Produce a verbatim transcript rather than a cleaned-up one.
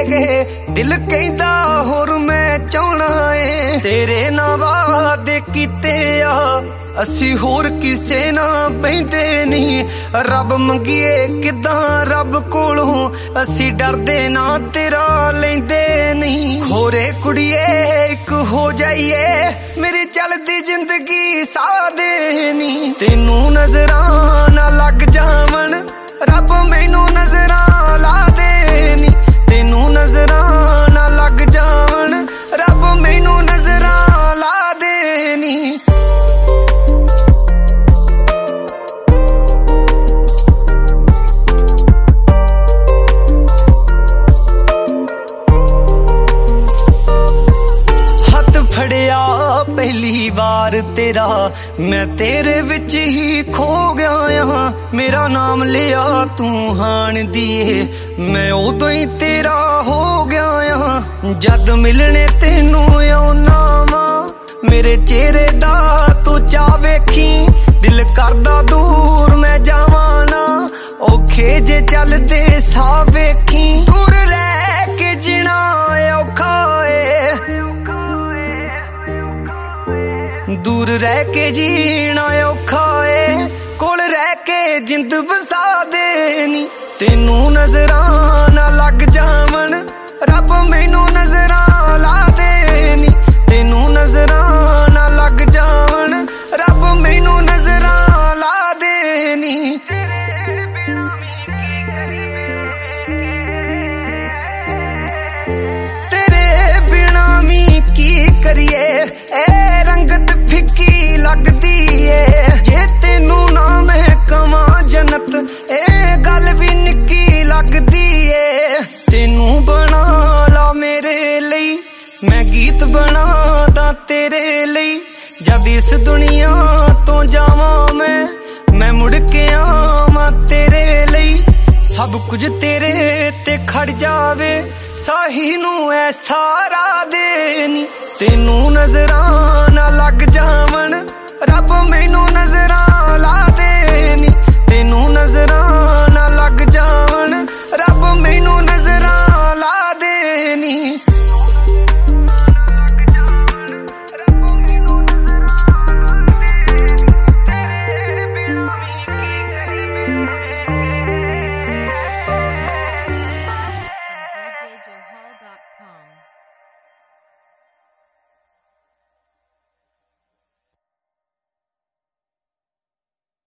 गए दिल कहंदा होर मैं चाहना है तेरे नाल वादे कीते आ असी होर किसे ना बहिंदे नहीं रब मंगिए किदां रब कोलों असी डरदे ना तेरा लैंदे नहीं होरे कुड़िए एक हो जाइए मेरी चलदी जिंदगी सादे नहीं तेनू नजरां ना लग जावन रब मैनू नजरां ला दे नी तेनू नजरां ना लग जावन रब मैनू नजरां ला दे नी फड़िया पहली बार तेरा मैं तेरे विच ही खो गया मेरा नाम लिया तू हाण दिए मैं उदों ही तेरा हो गया जद मिलने तेनू आउना वा मेरे चेहरे दा तू चा वेखी दिल करदा दूर मैं जावां ना औखे जे चलदे सा वेखी दूर रह के जीना औखा दूर रह के जीना औखा है कोल रह के जिंद वसा दे नी तेनू नजरां ना लग जावन रब मैनू नजरां ला दे नी तेनू नजरां ना लग जावन रब मैनू नजरां ला दे नी तेरे बिना मी की करिए ए रंगत फिक्की लगदी है जे तेनू ना मैं कवां जन्नत ए गल भी निक्की लगदी है तेनू बना ला मेरे लई मैं गीत बनादा तेरे लई जब इस दुनिया तो जावां मैं मैं मुड़ के आवां तेरे लई सब कुछ तेरे ते खड़ जावे साही नू ऐ सारा दे नी तेनू नजरां